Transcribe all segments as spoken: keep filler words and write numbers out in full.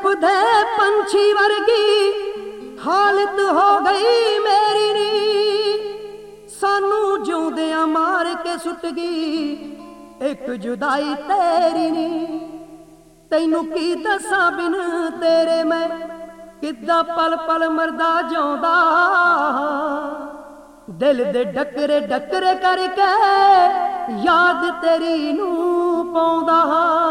ਤੜਫਦੇ ਪੰਛੀ ਵਰਗੀ ਹਾਲਤ ਹੋ ਗਈ ਮੇਰੀ ਨੀ। ਸਾਨੂੰ ਜਿਉਂਦਿਆਂ ਮਾਰ ਕੇ ਸੁੱਟ ਗਈ ਇੱਕ ਜੁਦਾਈ ਤੇਰੀ ਨੀ। ਤੈਨੂੰ ਕੀ ਦੱਸਾਂ ਬਿਨ ਤੇਰੇ ਮੈਂ ਕਿੱਦਾਂ ਪਲ ਪਲ ਮਰਦਾ ਜਿਉਂਦਾ। ਦਿਲ ਦੇ ਡੱਕਰੇ ਡੱਕਰੇ ਕਰਕੇ ਯਾਦ ਤੇਰੀ ਨੂੰ ਪਾਉਂਦਾ।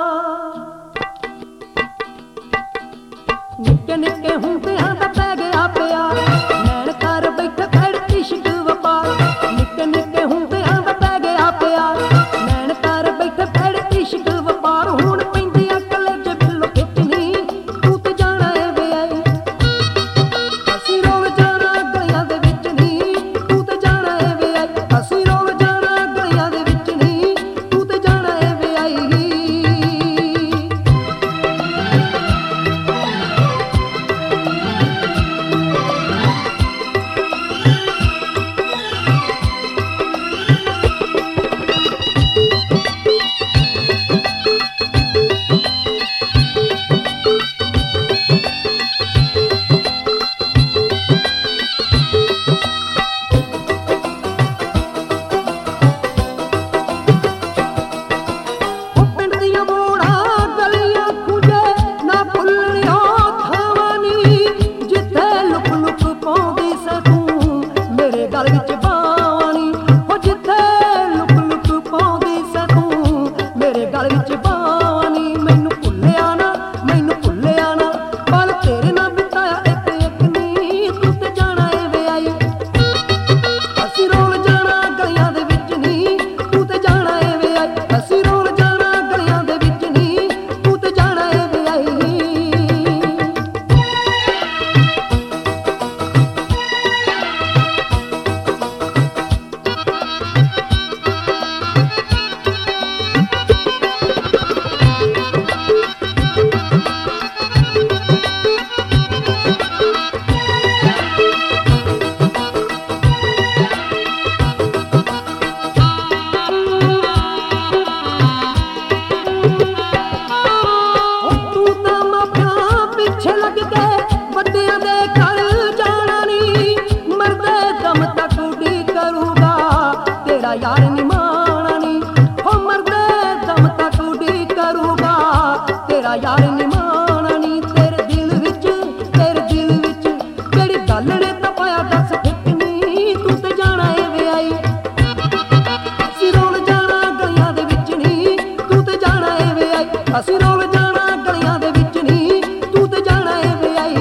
ਨਿੱਕੇ ਨਿੱਕੇ ਹੁੰਦਿਆਂ ਦਾ ਪੈ ਗਿਆ ਪਿਆਰ, ਨੈਣ ਕਰ ਬੈਠ ਖੜ ਇਸ਼ਕ ਵਪਾਰ। ਨਿੱਕੇ ਨਿੱਕੇ ਹੁੰਦਿਆਂ ਦਾ ਪੈ ਗਿਆ ਪਿਆਰ, ਨੈਣ ਕਰ ਬੈਠ ਖੜ ਇਸ਼ਕ ਵਪਾਰ। ਹੁਣ ਪੈਂਦੀਆਂ ਕਲੇਜੇ ਬਿੱਲੋ ਖਿੱਚਣੀ ਤੂੰ ਤੇ ਜਾਣਾ ਏ ਵਿਆਹੀ। ਅਸੀਂ ਰੋਲ ਜਾਣਾ ਗਲੀਆਂ ਦੇ ਵਿੱਚ ਨੀ ਤੂੰ ਤੇ ਜਾਣਾ ਏ ਵਿਆਹੀ। ਅਸੀਂ ਰੋਲ ਜਾਣਾ ਗਲੀਆਂ ਦੇ ਵਿੱਚ ਨੀ ਤੂੰ ਤੇ ਜਾਣਾ ਏ ਵਿਆਹੀ। यार निमाना नी हो मरदे दम तक उड़ीक करूगा तेरा यार निमाना नी। तेरे दिल विच तेरे दिल विच तेरी गल ने तपाया दस ठिकनी तू ते जाना ए विआई। असी रोल जाना गलियां दे विच नी तू ते जाना ए विआई। असी रोल जाना गलियां दे विच नी तू ते जाना ए विआई।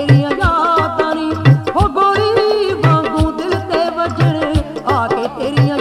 तेरियां